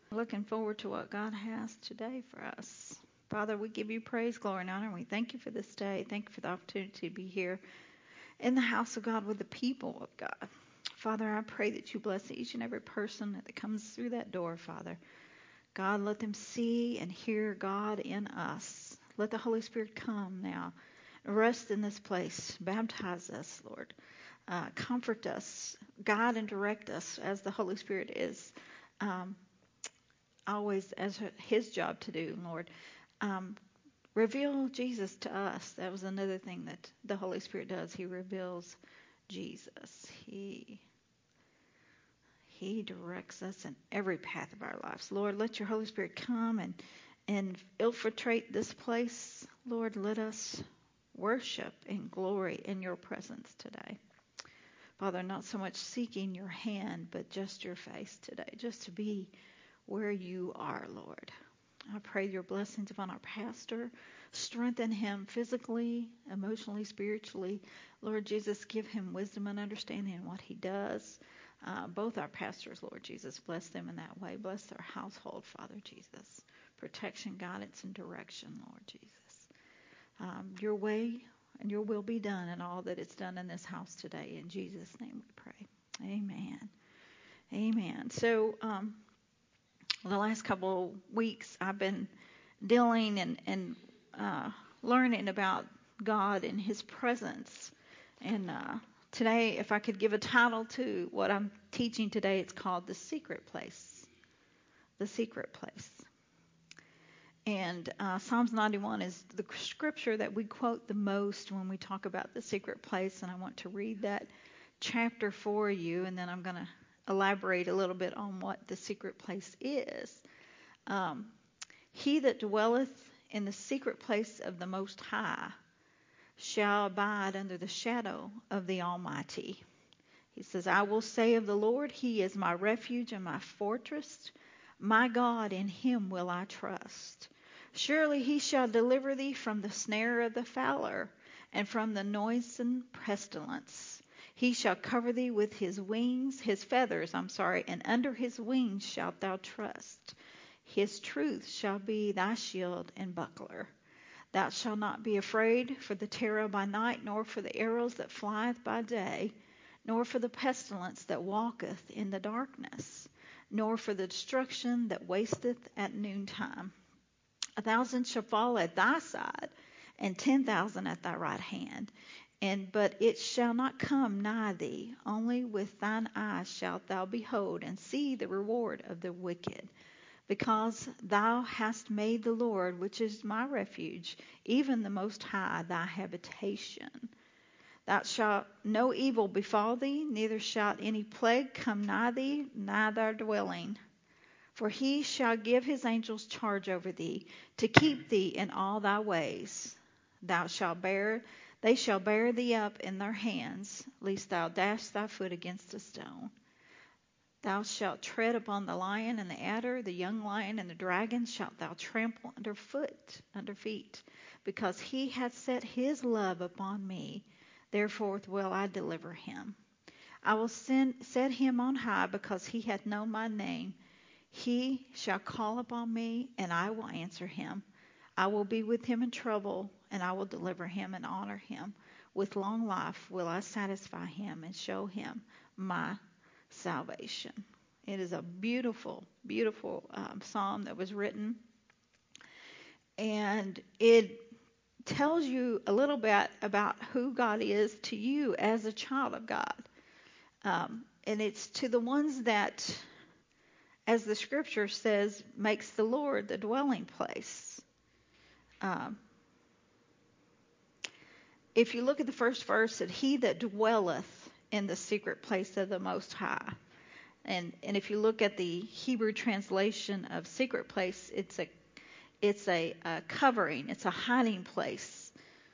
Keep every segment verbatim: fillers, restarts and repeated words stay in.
Looking forward to what God has today for us. Father, we give you praise, glory, and honor, and we thank you for this day. Thank you for the opportunity to be here in the house of God with the people of God. Father, I pray that you bless each and every person that comes through that door, Father. God, let them see and hear God in us. Let the Holy Spirit come now. Rest in this place. Baptize us, Lord. Uh, comfort us. Guide and direct us as the Holy Spirit is um, always as his job to do, Lord. Um, reveal Jesus to us. That was another thing that the Holy Spirit does. He reveals Jesus. He He directs us in every path of our lives. Lord, let your Holy Spirit come and, and infiltrate this place. Lord, let us worship and glory in your presence today. Father, not so much seeking your hand, but just your face today, just to be where you are, Lord. I pray your blessings upon our pastor. Strengthen him physically, emotionally, spiritually. Lord Jesus, give him wisdom and understanding in what he does. Uh, both our pastors, Lord Jesus, bless them in that way. Bless their household, Father Jesus. Protection, guidance, and direction, Lord Jesus. Um, your way and your will be done in all that is done in this house today. In Jesus' name we pray. Amen. Amen. So um, the last couple of weeks I've been dealing and, and uh, learning about God and his presence. And uh, today, if I could give a title to what I'm teaching today, it's called The Secret Place. The Secret Place. And uh, Psalms ninety-one is the scripture that we quote the most when we talk about the secret place. And I want to read that chapter for you, and then I'm going to elaborate a little bit on what the secret place is. Um, he that dwelleth in the secret place of the Most High shall abide under the shadow of the Almighty. He says, I will say of the Lord, he is my refuge and my fortress. My God, in him will I trust. Surely he shall deliver thee from the snare of the fowler and from the noisome pestilence. He shall cover thee with his wings, his feathers, I'm sorry, and under his wings shalt thou trust. His truth shall be thy shield and buckler. Thou shalt not be afraid for the terror by night, nor for the arrows that flieth by day, nor for the pestilence that walketh in the darkness, nor for the destruction that wasteth at noontime. A thousand shall fall at thy side, and ten thousand at thy right hand, and but it shall not come nigh thee. Only with thine eyes shalt thou behold and see the reward of the wicked. Because thou hast made the Lord, which is my refuge, even the Most High, thy habitation. Thou shalt no evil befall thee, neither shall any plague come nigh thee, nigh thy dwelling. For he shall give his angels charge over thee, to keep thee in all thy ways. Thou shalt bear, they shall bear thee up in their hands, lest thou dash thy foot against a stone. Thou shalt tread upon the lion and the adder, the young lion and the dragon shalt thou trample under foot, under feet, because he hath set his love upon me. Therefore will I deliver him. I will send, set him on high, because he hath known my name. He shall call upon me, and I will answer him. I will be with him in trouble, and I will deliver him and honor him. With long life will I satisfy him and show him my salvation. It is a beautiful, beautiful um, psalm that was written, and it tells you a little bit about who God is to you as a child of God. Um, and it's to the ones that, as the scripture says, makes the Lord the dwelling place. Um, if you look at the first verse, that he that dwelleth in the secret place of the Most High. And and if you look at the Hebrew translation of secret place, it's a it's a, a covering, it's a hiding place.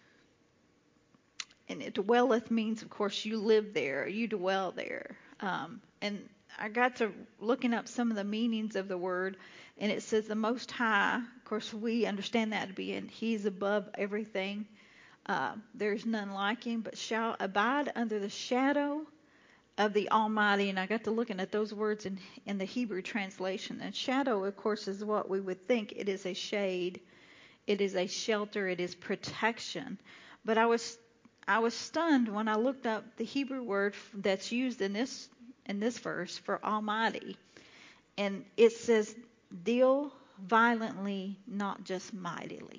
And it dwelleth means, of course, you live there, you dwell there. Um, and I got to looking up some of the meanings of the word, and it says the Most High. Of course, we understand that to be, and He's above everything. Uh, there's none like Him, but shall abide under the shadow of the Almighty, and I got to looking at those words in, in the Hebrew translation. And shadow, of course, is what we would think. It is a shade. It is a shelter. It is protection. But I was I was stunned when I looked up the Hebrew word that's used in this in this verse for Almighty, and it says, "Deal violently, not just mightily."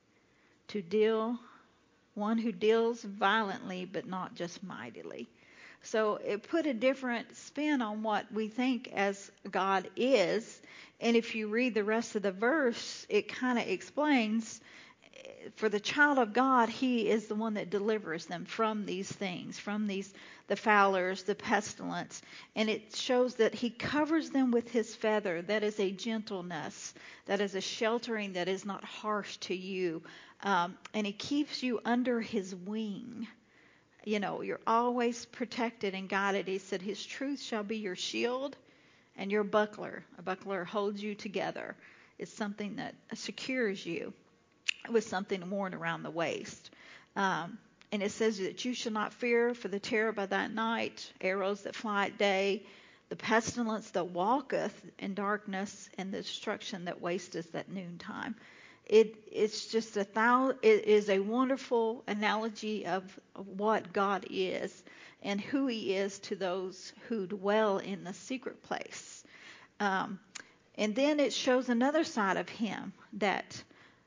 To deal, one who deals violently, but not just mightily. So it put a different spin on what we think as God is. And if you read the rest of the verse, it kind of explains, for the child of God, he is the one that delivers them from these things, from these the fowlers, the pestilence. And it shows that he covers them with his feather. That is a gentleness. That is a sheltering that is not harsh to you. Um, and he keeps you under his wing. You know, you're always protected and guided. He said his truth shall be your shield and your buckler. A buckler holds you together. It's something that secures you with something worn around the waist. Um, and it says that you shall not fear for the terror by that night, arrows that fly at day, the pestilence that walketh in darkness, and the destruction that wasteth at noontime. It, it's just a thousand, it is a wonderful analogy of, of what God is and who he is to those who dwell in the secret place. Um, and then it shows another side of him that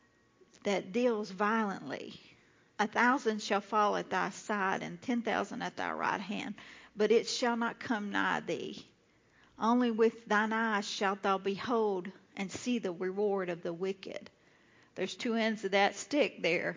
that deals violently. A thousand shall fall at thy side, and ten thousand at thy right hand, but it shall not come nigh thee. Only with thine eyes shalt thou behold and see the reward of the wicked. There's two ends of that stick there.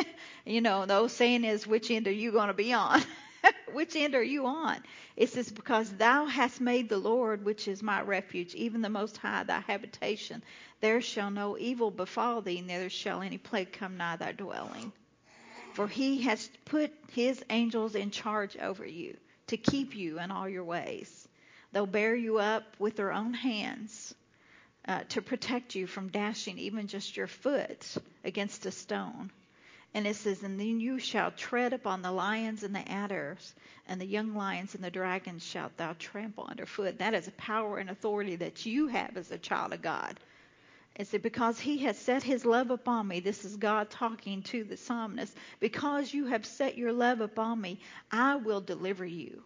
You know, the old saying is, which end are you going to be on? Which end are you on? It says, because thou hast made the Lord, which is my refuge, even the Most High, thy habitation. There shall no evil befall thee, neither shall any plague come nigh thy dwelling. For he has put his angels in charge over you, to keep you in all your ways. They'll bear you up with their own hands, uh, to protect you from dashing even just your foot against a stone. And it says, and then you shall tread upon the lions and the adders, and the young lions and the dragons shalt thou trample underfoot. That is a power and authority that you have as a child of God. It said, because he has set his love upon me. This is God talking to the psalmist. Because you have set your love upon me, I will deliver you.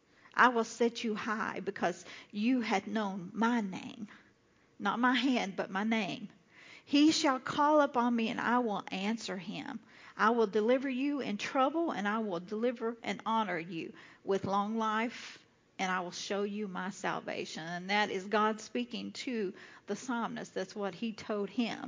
I will set you high, because you had known my name. Not my hand, but my name. He shall call upon me, and I will answer him. I will deliver you in trouble, and I will deliver and honor you with long life, and I will show you my salvation. And that is God speaking to the psalmist. That's what he told him.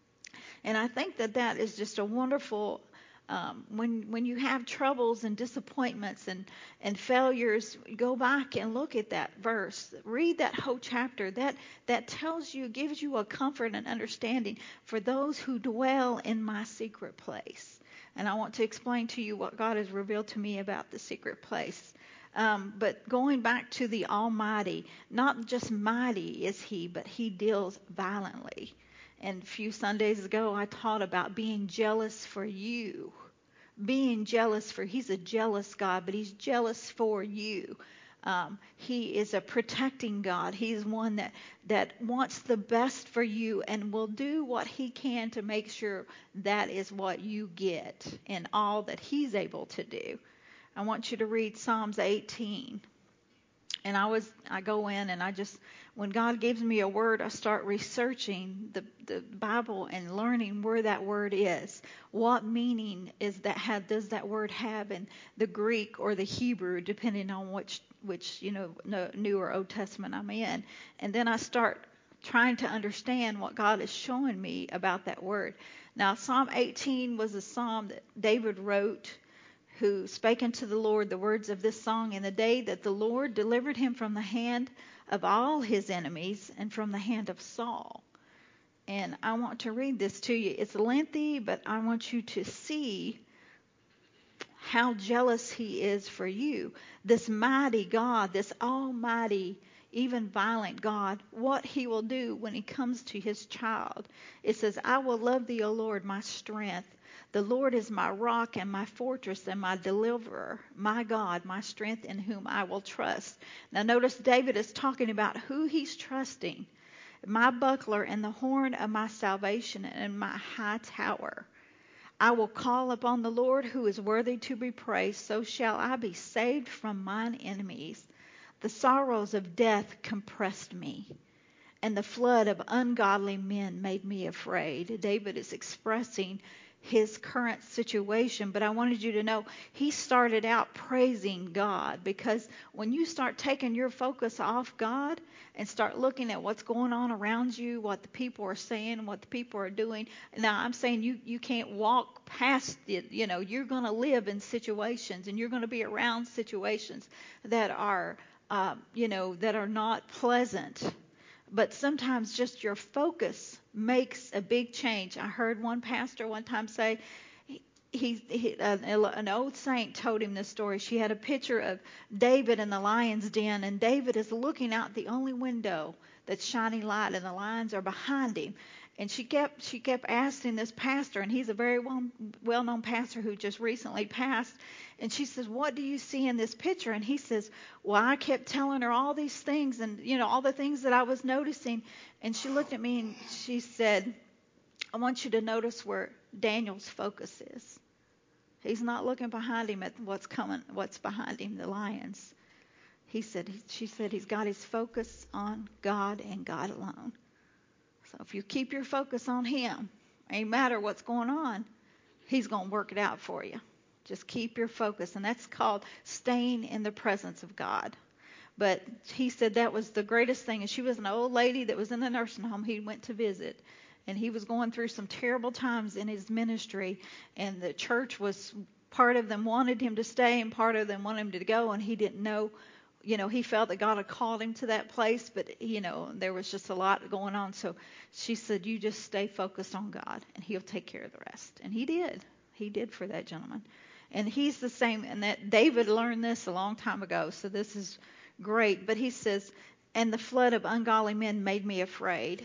And I think that that is just a wonderful, um, when when you have troubles and disappointments and, and failures, go back and look at that verse. Read that whole chapter. That, that tells you, gives you a comfort and understanding for those who dwell in my secret place. And I want to explain to you what God has revealed to me about the secret place. Um, but going back to the Almighty, not just mighty is he, but he deals violently. And a few Sundays ago, I taught about being jealous for you. Being jealous for, he's a jealous God, but he's jealous for you. Um, he is a protecting God. He's one that, that wants the best for you and will do what he can to make sure that is what you get in all that he's able to do. I want you to read Psalms eighteen. And I was, I go in and I just, when God gives me a word, I start researching the, the Bible and learning where that word is. What meaning is that, have, does that word have in the Greek or the Hebrew, depending on which, which, you know, New or Old Testament I'm in. And then I start trying to understand what God is showing me about that word. Now, Psalm eighteen was a psalm that David wrote, who spake unto the Lord the words of this song in the day that the Lord delivered him from the hand of all his enemies and from the hand of Saul. And I want to read this to you. It's lengthy, but I want you to see how jealous he is for you. This mighty God, this almighty, even violent God, what he will do when he comes to his child. It says, I will love thee, O Lord, my strength. The Lord is my rock and my fortress and my deliverer, my God, my strength in whom I will trust. Now notice David is talking about who he's trusting. My buckler and the horn of my salvation and my high tower. I will call upon the Lord who is worthy to be praised. So shall I be saved from mine enemies. The sorrows of death compressed me, and the flood of ungodly men made me afraid. David is expressing his current situation, but I wanted you to know he started out praising God, because when you start taking your focus off God and start looking at what's going on around you, what the people are saying, what the people are doing. Now I'm saying you, you can't walk past it. You know, you're going to live in situations and you're going to be around situations that are, uh, you know, that are not pleasant. But sometimes just your focus makes a big change. I heard one pastor one time say, he, he, he uh, an old saint told him this story. She had a picture of David in the lion's den, and David is looking out the only window that's shining light, and the lions are behind him. And she kept she kept asking this pastor, and he's a very well, well-known pastor who just recently passed. And she says, "What do you see in this picture?" And he says, "Well, I kept telling her all these things, and you know all the things that I was noticing." And she looked at me and she said, "I want you to notice where Daniel's focus is. He's not looking behind him at what's coming, what's behind him, the lions." He said, she said, he's got his focus on God and God alone. So if you keep your focus on him, ain't matter what's going on, he's going to work it out for you. Just keep your focus. And that's called staying in the presence of God. But he said that was the greatest thing. And she was an old lady that was in the nursing home he went to visit. And he was going through some terrible times in his ministry. And the church was, part of them wanted him to stay and part of them wanted him to go. And he didn't know. You know, he felt that God had called him to that place, but, you know, there was just a lot going on. So she said, you just stay focused on God, and he'll take care of the rest. And he did. He did for that gentleman. And he's the same, and that David learned this a long time ago, so this is great. But he says, and the flood of ungodly men made me afraid.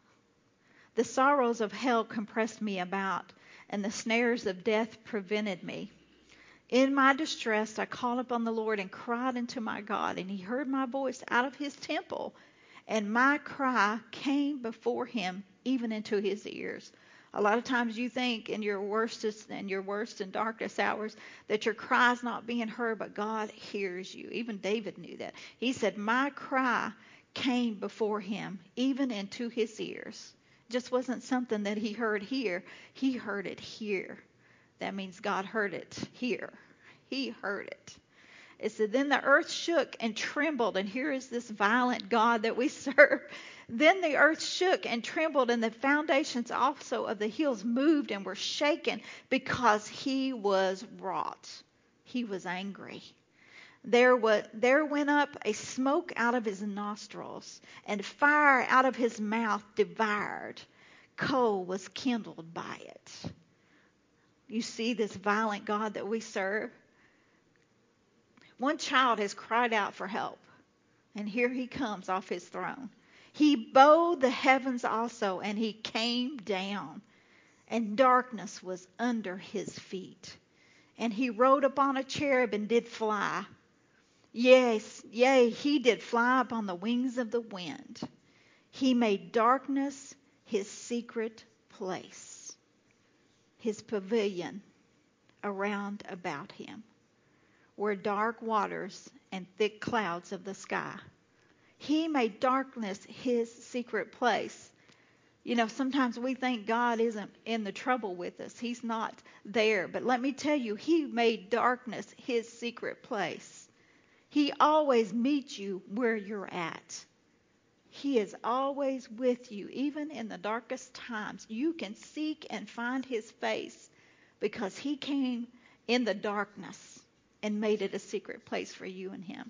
The sorrows of hell compressed me about, and the snares of death prevented me. In my distress, I called upon the Lord and cried unto my God, and he heard my voice out of his temple, and my cry came before him, even into his ears. A lot of times you think in your worstest and your worst and darkest hours that your cry is not being heard, but God hears you. Even David knew that. He said, my cry came before him, even into his ears. It just wasn't something that he heard here. He heard it here. That means God heard it here. He heard it. It said, then the earth shook and trembled. And here is this violent God that we serve. Then the earth shook and trembled, and the foundations also of the hills moved and were shaken, because he was wroth. He was angry. There, was, there went up a smoke out of his nostrils, and fire out of his mouth devoured. Coal was kindled by it. You see this violent God that we serve? One child has cried out for help, and here he comes off his throne. He bowed the heavens also, and he came down, and darkness was under his feet. And he rode upon a cherub and did fly. Yes, yea, he did fly upon the wings of the wind. He made darkness his secret place, his pavilion around about him were dark waters and thick clouds of the sky. He made darkness his secret place. You know, sometimes we think God isn't in the trouble with us. He's not there. But let me tell you, he made darkness his secret place. He always meets you where you're at. He is always with you, even in the darkest times. You can seek and find his face, because he came in the darkness and made it a secret place for you and him.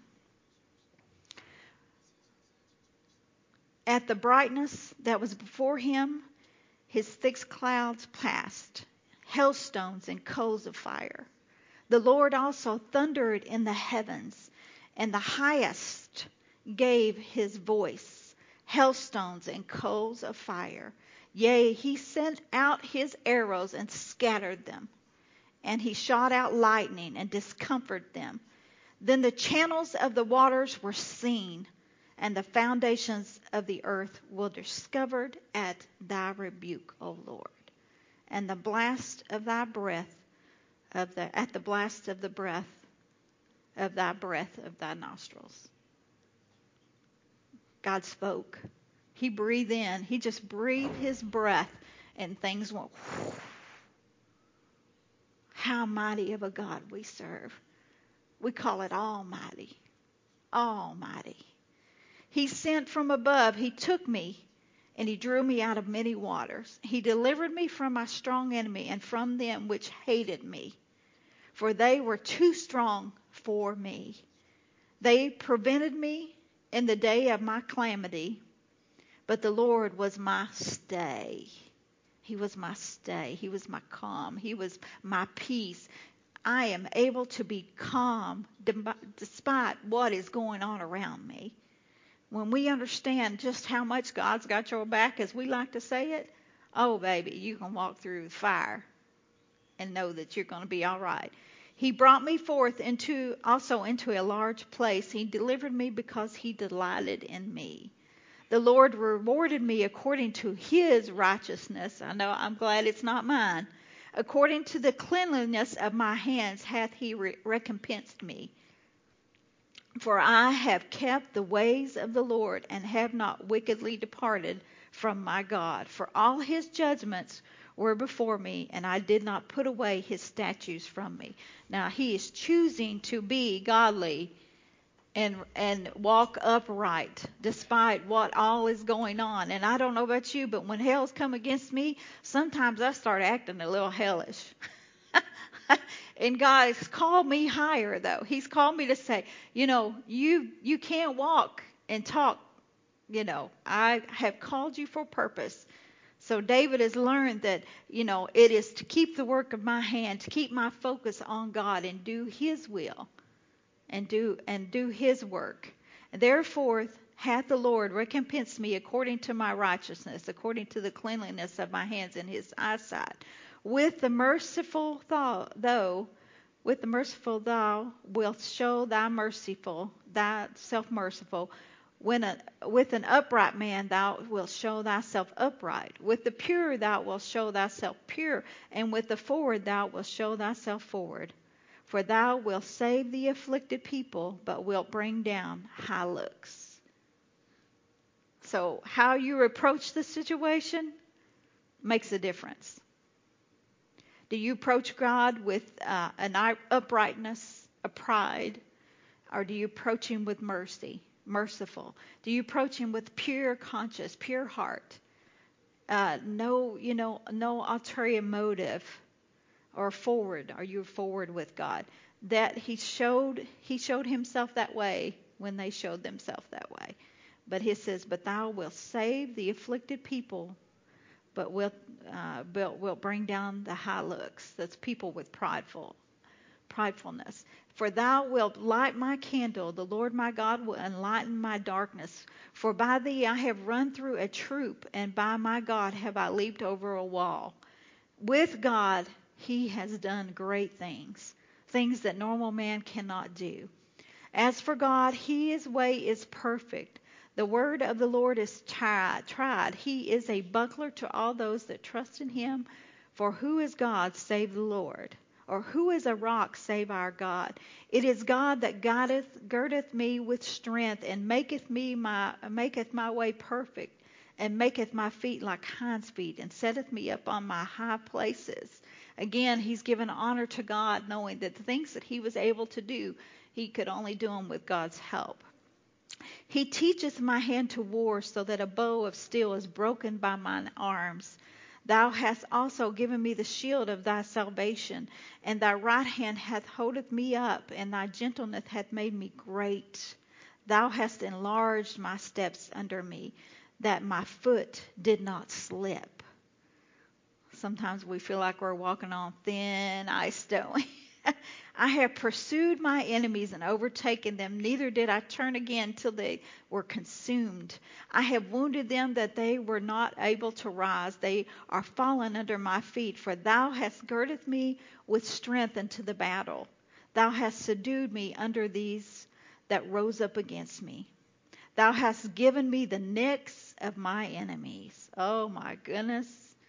At the brightness that was before him, his thick clouds passed, hailstones and coals of fire. The Lord also thundered in the heavens, and the highest gave his voice. hailstones and coals of fire. Yea, he sent out his arrows and scattered them, and he shot out lightning and discomfited them. Then the channels of the waters were seen, and the foundations of the earth were discovered at thy rebuke, O Lord, and the blast of thy breath of the at the blast of the breath of thy breath of thy nostrils. God spoke. He breathed in. He just breathed his breath, and things went. Whoosh. How mighty of a God we serve. We call it Almighty. Almighty. He sent from above. He took me, and he drew me out of many waters. He delivered me from my strong enemy and from them which hated me, for they were too strong for me. They prevented me in the day of my calamity, but the Lord was my stay. He was my stay. He was my calm. He was my peace. I am able to be calm despite what is going on around me. When we understand just how much God's got your back, as we like to say it, oh, baby, you can walk through the fire and know that you're going to be all right. He brought me forth into also into a large place. He delivered me because he delighted in me. The Lord rewarded me according to his righteousness. I know, I'm glad it's not mine. According to the cleanliness of my hands hath he re- recompensed me. For I have kept the ways of the Lord, and have not wickedly departed from my God. For all his judgments were before me, and I did not put away his statutes from me. Now he is choosing to be godly and and walk upright despite what all is going on. And I don't know about you, but when hell's come against me, sometimes I start acting a little hellish. And God has called me higher, though. He's called me to say, you know, you you can't walk and talk. You know, I have called you for purpose. So David has learned that, you know, it is to keep the work of my hand, to keep my focus on God and do his will and do and do his work. Therefore hath the Lord recompensed me according to my righteousness, according to the cleanliness of my hands in his eyesight. With the merciful thou, though, with the merciful thou wilt show thy merciful, thyself merciful. When a, with an upright man thou wilt show thyself upright. With the pure thou wilt show thyself pure, and with the forward thou wilt show thyself forward. For thou wilt save the afflicted people, but wilt bring down high looks. So how you approach the situation makes a difference. Do you approach God with uh, an uprightness, a pride, or do you approach him with mercy, merciful? Do you approach him with pure conscience, pure heart? Uh, no, you know, no ulterior motive, or forward. Are you forward with God? That he showed, he showed himself that way when they showed themselves that way. But he says, but thou wilt save the afflicted people, but wilt, uh, wilt, wilt bring down the high looks. That's people with prideful, pridefulness. For thou wilt light my candle. The Lord my God will enlighten my darkness. For by thee I have run through a troop, and by my God have I leaped over a wall. With God he has done great things, things that normal man cannot do. As for God, his way is perfect. The word of the Lord is tried. tried. He is a buckler to all those that trust in him. For who is God save the Lord? Or who is a rock save our God? It is God that guideth, girdeth me with strength, and maketh me my maketh my way perfect, and maketh my feet like hinds' feet, and setteth me up on my high places. Again, he's given honor to God, knowing that the things that he was able to do, he could only do them with God's help. He teacheth my hand to war, so that a bow of steel is broken by mine arms. Thou hast also given me the shield of thy salvation, and thy right hand hath holdeth me up, and thy gentleness hath made me great. Thou hast enlarged my steps under me, that my foot did not slip. Sometimes we feel like we're walking on thin ice, don't we? I have pursued my enemies and overtaken them, neither did I turn again till they were consumed. I have wounded them that they were not able to rise. They are fallen under my feet, for thou hast girded me with strength unto the battle. Thou hast subdued me under these that rose up against me. Thou hast given me the necks of my enemies. Oh my goodness.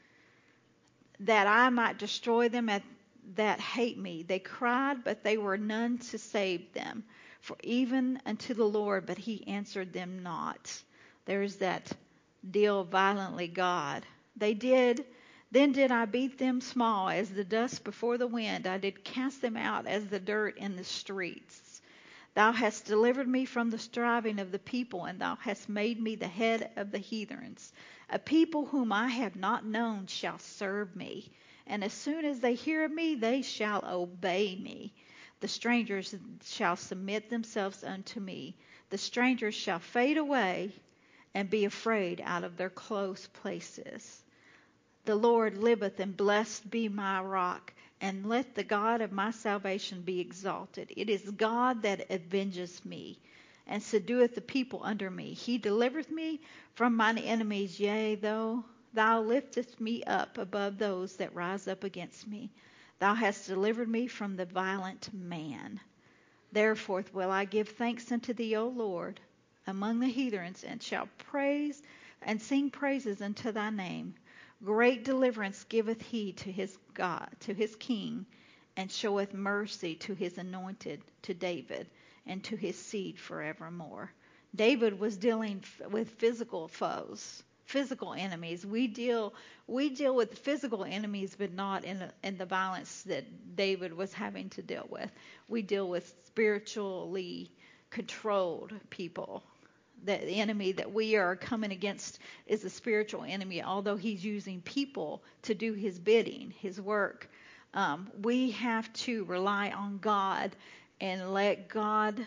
That I might destroy them at that hate me. They cried, but they were none to save them. For even unto the Lord, but he answered them not. There's that deal violently, God. They did. Then did I beat them small as the dust before the wind. I did cast them out as the dirt in the streets. Thou hast delivered me from the striving of the people, and thou hast made me the head of the heathens. A people whom I have not known shall serve me. And as soon as they hear of me, they shall obey me. The strangers shall submit themselves unto me. The strangers shall fade away and be afraid out of their close places. The Lord liveth, and blessed be my rock, and let the God of my salvation be exalted. It is God that avengeth me, and subdueth the people under me. He delivereth me from mine enemies, yea, though thou liftest me up above those that rise up against me. Thou hast delivered me from the violent man. Therefore will I give thanks unto thee, O Lord, among the heathens, and shall praise and sing praises unto thy name. Great deliverance giveth he to his God, to his king, and showeth mercy to his anointed, to David, and to his seed forevermore. David was dealing with physical foes, physical enemies. We deal we deal with physical enemies, but not in the, in the violence that David was having to deal with. We deal with spiritually controlled people. The enemy that we are coming against is a spiritual enemy, although he's using people to do his bidding, his work. Um, we have to rely on God and let God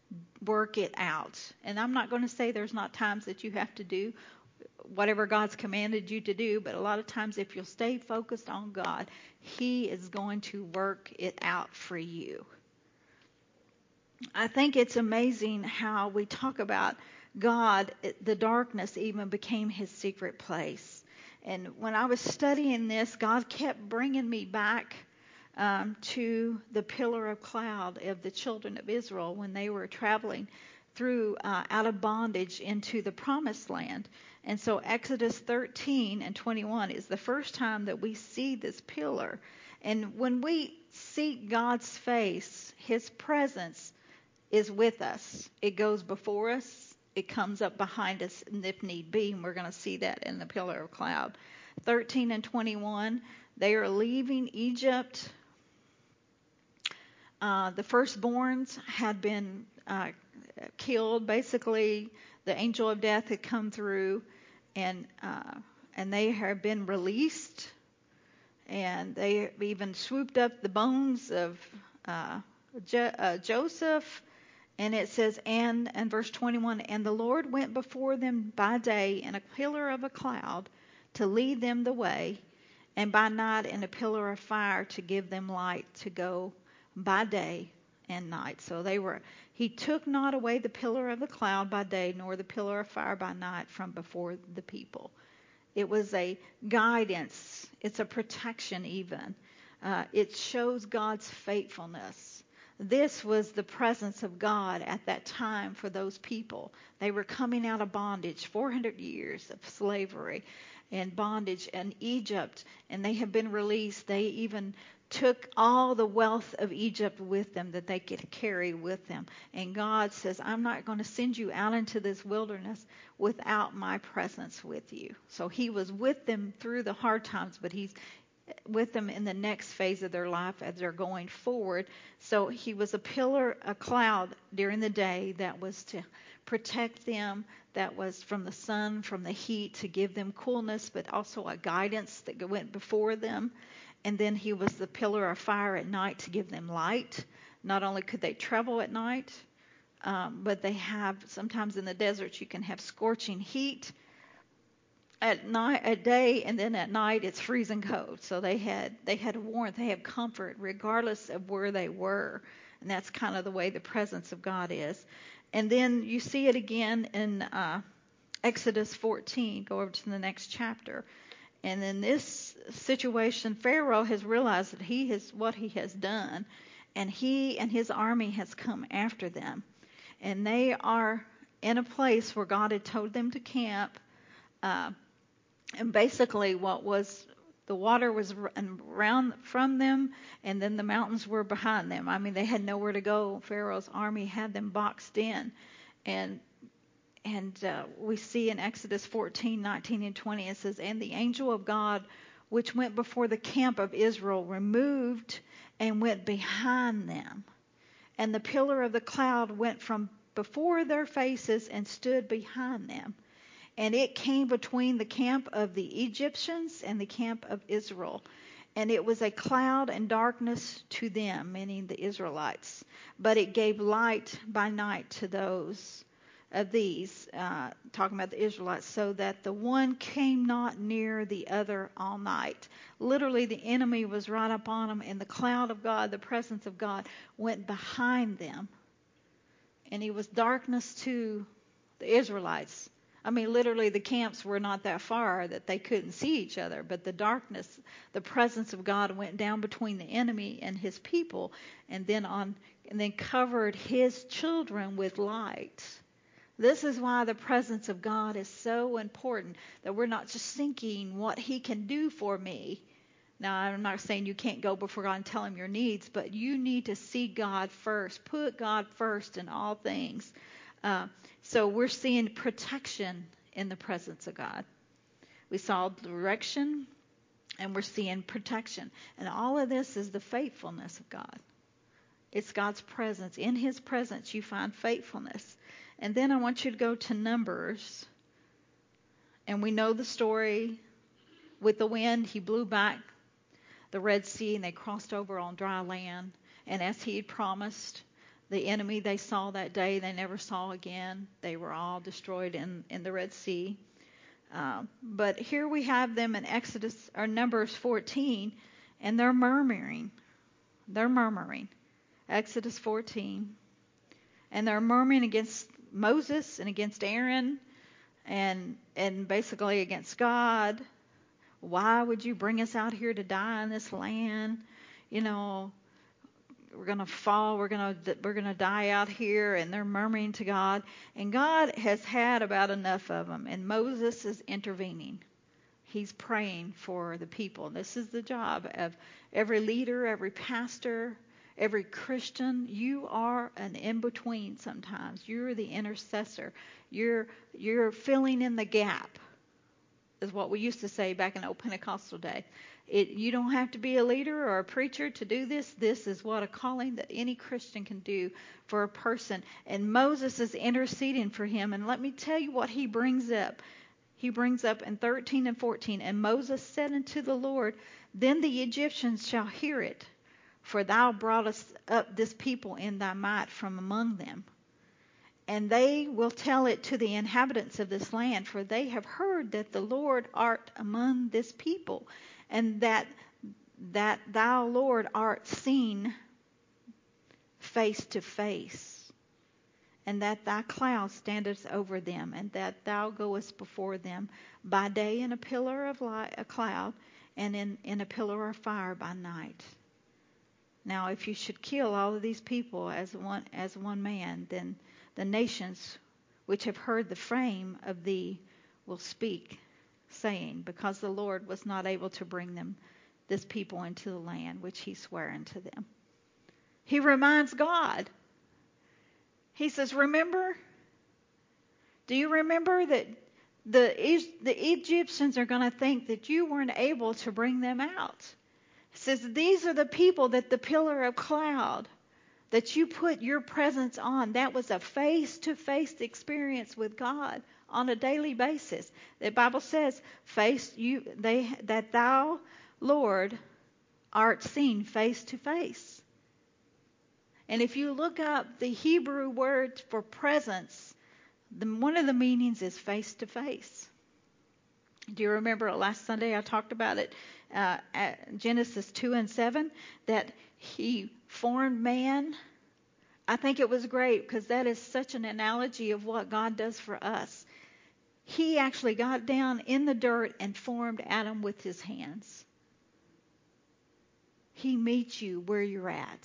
work it out. And I'm not going to say there's not times that you have to do whatever God's commanded you to do, but a lot of times if you'll stay focused on God, he is going to work it out for you. I think it's amazing how we talk about God, the darkness even became his secret place. And when I was studying this, God kept bringing me back um, to the pillar of cloud of the children of Israel when they were traveling through uh, out of bondage into the promised land. And so Exodus thirteen and twenty-one is the first time that we see this pillar. And when we seek God's face, his presence is with us. It goes before us. It comes up behind us, and if need be, and we're going to see that in the pillar of cloud. thirteen and twenty-one, they are leaving Egypt. Uh, the firstborns had been uh, killed. Basically, the angel of death had come through, and uh, and they have been released. And they even swooped up the bones of uh, Jo- uh, Joseph. And it says, and, and verse twenty-one, and the Lord went before them by day in a pillar of a cloud to lead them the way, and by night in a pillar of fire to give them light to go by day and night. So they were, he took not away the pillar of the cloud by day, nor the pillar of fire by night from before the people. It was a guidance. It's a protection even. Uh, it shows God's faithfulness. This was the presence of God at that time for those people. They were coming out of bondage, four hundred years of slavery and bondage in Egypt, and they have been released. They even took all the wealth of Egypt with them that they could carry with them. And God says, I'm not going to send you out into this wilderness without my presence with you. So he was with them through the hard times, but he's with them in the next phase of their life as they're going forward. So he was a pillar, a cloud during the day that was to protect them, that was from the sun, from the heat, to give them coolness, but also a guidance that went before them. And then he was the pillar of fire at night to give them light. Not only could they travel at night, um, but they have, sometimes in the desert you can have scorching heat. at night, at day, and then at night it's freezing cold. So they had they had warmth, they had comfort, regardless of where they were. And that's kind of the way the presence of God is. And then you see it again in uh, Exodus fourteen. Go over to the next chapter. And in this situation, Pharaoh has realized that he has what he has done, and he and his army has come after them. And they are in a place where God had told them to camp. Uh, and basically what was, the water was around from them, and then the mountains were behind them. I mean, they had nowhere to go. Pharaoh's army had them boxed in. And and uh, we see in Exodus fourteen, nineteen, and twenty, it says, "And the angel of God, which went before the camp of Israel, removed and went behind them. And the pillar of the cloud went from before their faces and stood behind them. And it came between the camp of the Egyptians and the camp of Israel. And it was a cloud and darkness to them," meaning the Israelites. "But it gave light by night to those of these," uh, talking about the Israelites, "so that the one came not near the other all night." Literally, the enemy was right up on them, and the cloud of God, the presence of God, went behind them. And it was darkness to the Israelites. I mean, literally, the camps were not that far that they couldn't see each other. But the darkness, the presence of God went down between the enemy and his people, and then on, and then covered his children with light. This is why the presence of God is so important, that we're not just thinking what he can do for me. Now, I'm not saying you can't go before God and tell him your needs, but you need to see God first. Put God first in all things. Uh, so we're seeing protection in the presence of God. We saw direction, and we're seeing protection. And all of this is the faithfulness of God. It's God's presence. In his presence, you find faithfulness. And then I want you to go to Numbers. And we know the story. With the wind, he blew back the Red Sea, and they crossed over on dry land. And as he had promised, the enemy they saw that day, they never saw again. They were all destroyed in, in the Red Sea. Uh, but here we have them in Exodus or Numbers fourteen, and they're murmuring. They're murmuring. Exodus fourteen. And they're murmuring against Moses and against Aaron and and basically against God. Why would you bring us out here to die in this land? You know, we're going to fall. We're going to we're going to die out here. And they're murmuring to God. And God has had about enough of them. And Moses is intervening. He's praying for the people. This is the job of every leader, every pastor, every Christian. You are an in-between sometimes. You're the intercessor. You're you're filling in the gap, is what we used to say back in old Pentecostal day. It, you don't have to be a leader or a preacher to do this. This is what a calling that any Christian can do for a person. And Moses is interceding for him. And let me tell you what he brings up. He brings up in thirteen and fourteen, "And Moses said unto the Lord, Then the Egyptians shall hear it, for thou broughtest up this people in thy might from among them. And they will tell it to the inhabitants of this land, for they have heard that the Lord art among this people, and that that thou, Lord, art seen face to face, and that thy cloud standeth over them, and that thou goest before them by day in a pillar of light, a cloud, and in, in a pillar of fire by night. Now, if you should kill all of these people as one as one man, then the nations which have heard the fame of thee will speak, saying, Because the Lord was not able to bring them, this people, into the land which he sware unto them." He reminds God. He says, remember? Do you remember that the, the Egyptians are going to think that you weren't able to bring them out? He says, these are the people that the pillar of cloud, that you put your presence on. That was a face-to-face experience with God on a daily basis. The Bible says, face you they that thou, Lord, art seen face to face. And if you look up the Hebrew word for presence, the, one of the meanings is face to face. Do you remember last Sunday I talked about it, uh, at Genesis two and seven, that he formed man? I think it was great because that is such an analogy of what God does for us. He actually got down in the dirt and formed Adam with his hands. He meets you where you're at.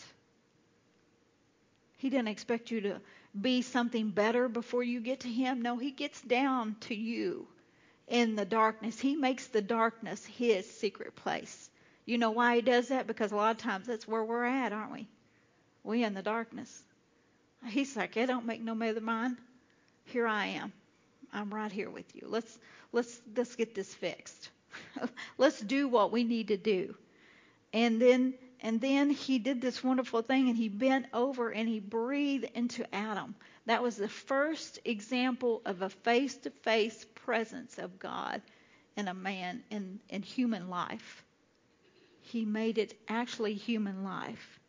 He didn't expect you to be something better before you get to him. No, he gets down to you in the darkness. He makes the darkness his secret place. You know why he does that? Because a lot of times that's where we're at, aren't we? We in the darkness. He's like, it don't make no matter mine. Here I am. I'm right here with you. Let's let's let's get this fixed. Let's do what we need to do. And then and then he did this wonderful thing, and he bent over and he breathed into Adam. That was the first example of a face-to-face presence of God in a man in, in human life. He made it actually human life,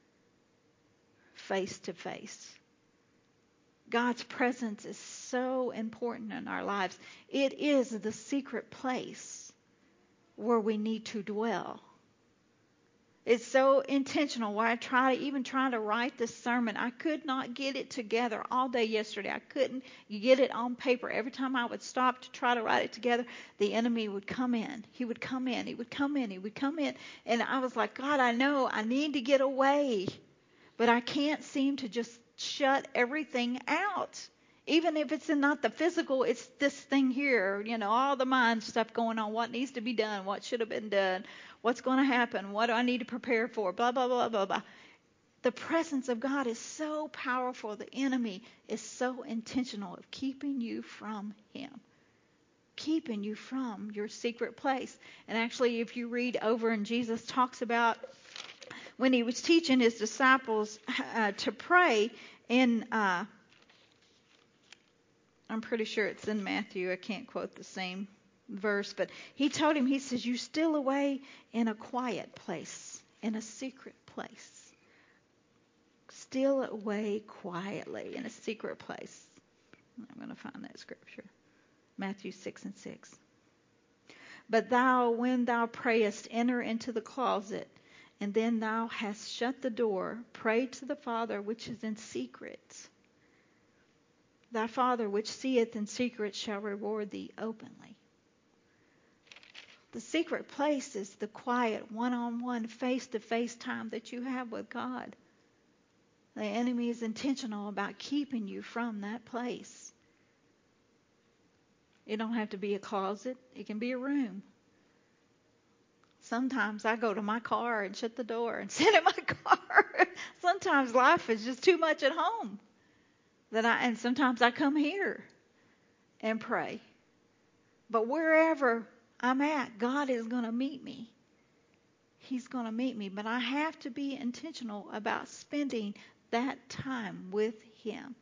face-to-face. God's presence is so important in our lives. It is the secret place where we need to dwell. It's so intentional. Why I try, even trying to write this sermon, I could not get it together all day yesterday. I couldn't get it on paper. Every time I would stop to try to write it together, the enemy would come in. He would come in. He would come in. He would come in. And I was like, God, I know I need to get away, but I can't seem to just shut everything out. Even if it's not the physical, it's this thing here, you know, all the mind stuff going on, what needs to be done, what should have been done, what's going to happen, what do I need to prepare for, blah, blah, blah, blah, blah. The presence of God is so powerful. The enemy is so intentional of keeping you from him, keeping you from your secret place. And actually, if you read over, and Jesus talks about when he was teaching his disciples uh, to pray in uh I'm pretty sure it's in Matthew. I can't quote the same verse, but he told him, he says, you steal away in a quiet place, in a secret place. Steal away quietly in a secret place. I'm going to find that scripture. Matthew six and six. But thou, when thou prayest, enter into the closet, and then thou hast shut the door, pray to the Father which is in secret. Thy Father which seeth in secret shall reward thee openly. The secret place is the quiet, one-on-one, face-to-face time that you have with God. The enemy is intentional about keeping you from that place. It don't have to be a closet. It can be a room. Sometimes I go to my car and shut the door and sit in my car. Sometimes life is just too much at home. That I, and sometimes I come here and pray. But wherever I'm at, God is going to meet me. He's going to meet me. But I have to be intentional about spending that time with him.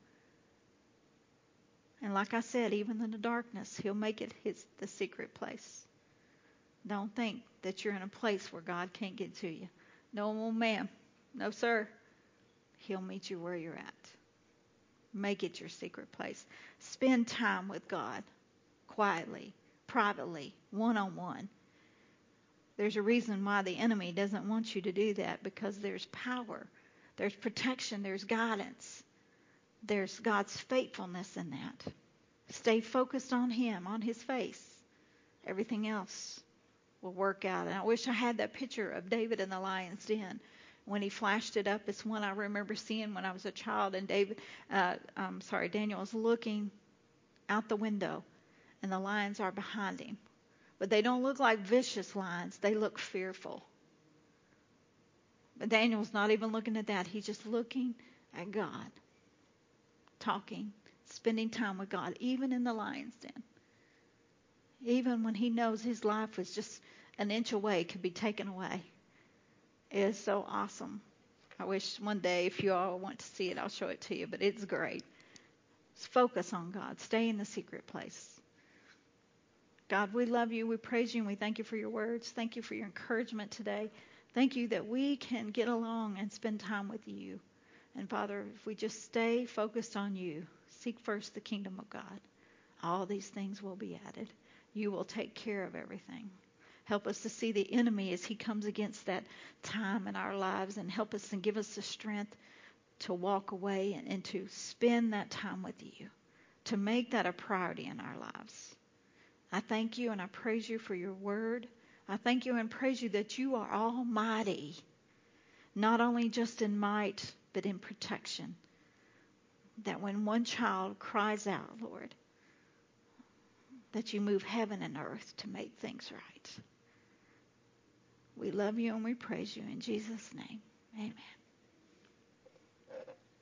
And like I said, even in the darkness, he'll make it his the secret place. Don't think that you're in a place where God can't get to you. No, ma'am. No, sir. He'll meet you where you're at. Make it your secret place. Spend time with God, quietly, privately, one-on-one. There's a reason why the enemy doesn't want you to do that, because there's power, there's protection, there's guidance, there's God's faithfulness in that. Stay focused on him, on his face. Everything else will work out. And I wish I had that picture of David in the lion's den. When he flashed it up, it's one I remember seeing when I was a child. And David, uh, I'm sorry, Daniel was looking out the window, and the lions are behind him. But they don't look like vicious lions. They look fearful. But Daniel's not even looking at that. He's just looking at God, talking, spending time with God, even in the lion's den. Even when he knows his life was just an inch away, could be taken away. It is so awesome. I wish one day, if you all want to see it, I'll show it to you. But it's great. Just focus on God. Stay in the secret place. God, we love you. We praise you, and we thank you for your words. Thank you for your encouragement today. Thank you that we can get along and spend time with you. And Father, if we just stay focused on you, seek first the kingdom of God, all these things will be added. You will take care of everything. Help us to see the enemy as he comes against that time in our lives, and help us and give us the strength to walk away and, and to spend that time with you, to make that a priority in our lives. I thank you and I praise you for your word. I thank you and praise you that you are almighty, not only just in might, but in protection. That when one child cries out, Lord, that you move heaven and earth to make things right. We love you and we praise you in Jesus' name. Amen.